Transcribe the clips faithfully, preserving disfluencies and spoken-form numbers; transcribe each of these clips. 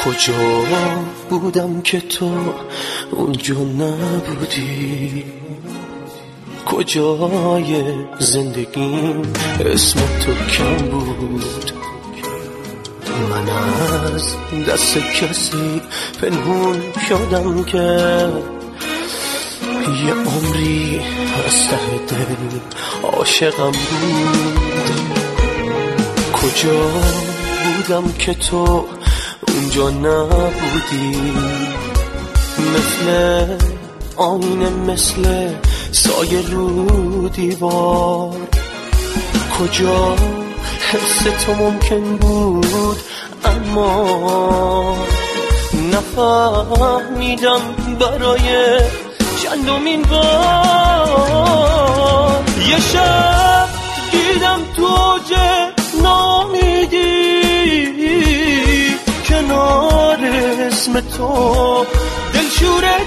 کجا بودم که تو اونجا نبودی؟ کجای زندگیم اسم تو کم بود؟ من از دست کسی پنهون شدم که یه عمری از ته دل عاشقم بود. کجا بودم که تو اونجا نبودی؟ مثل آینه، مثل سایه رو دیوار. کجا حس تو ممکن بود اما نفهمیدم برای چندمین بار. یه شب دیدم تو اوج نامیدی، کنار اسم تو دلشوره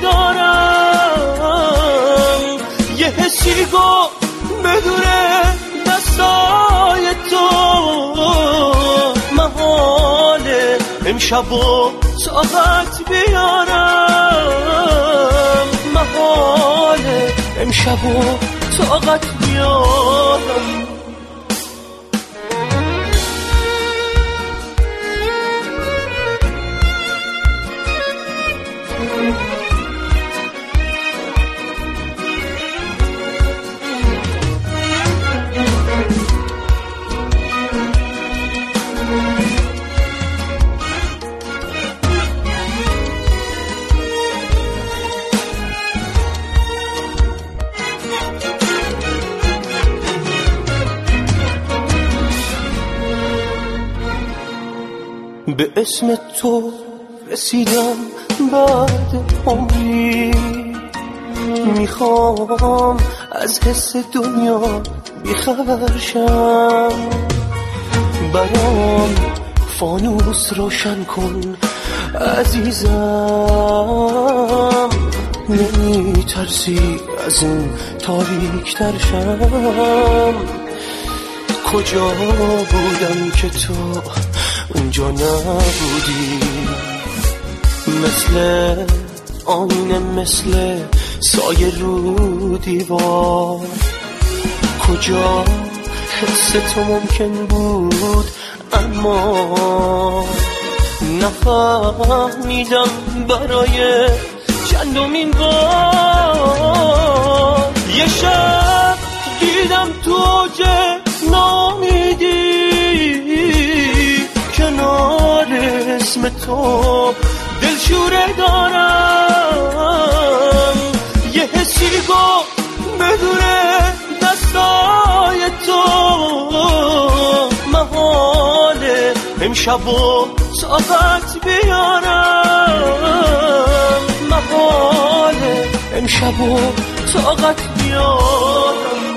دارم. یه حسی گفت بدونه دستای تو محاله امشب و طاقت بیارم. محاله امشب و طاقت بیارم. به اسم تو رسیدم بعد عمری، میخوام از حس دنیا بیخبر شم. برام فانوس روشن کن عزیزم، نمیترسی از این تاریک تر شم. کجا بودم که تو اونجا نبودی؟ مثل آینه، مثل سایه رو دیوار. کجا حس تو ممکن بود اما نفهمیدم برای چندمین بار. یه شب دیدم تو اوج نامیدی، کنار اسم تو دلشوره دارم. یه حسی گفت بدونه دستای تو محاله امشب و طاقت بیارم. محاله امشب و طاقت بیارم.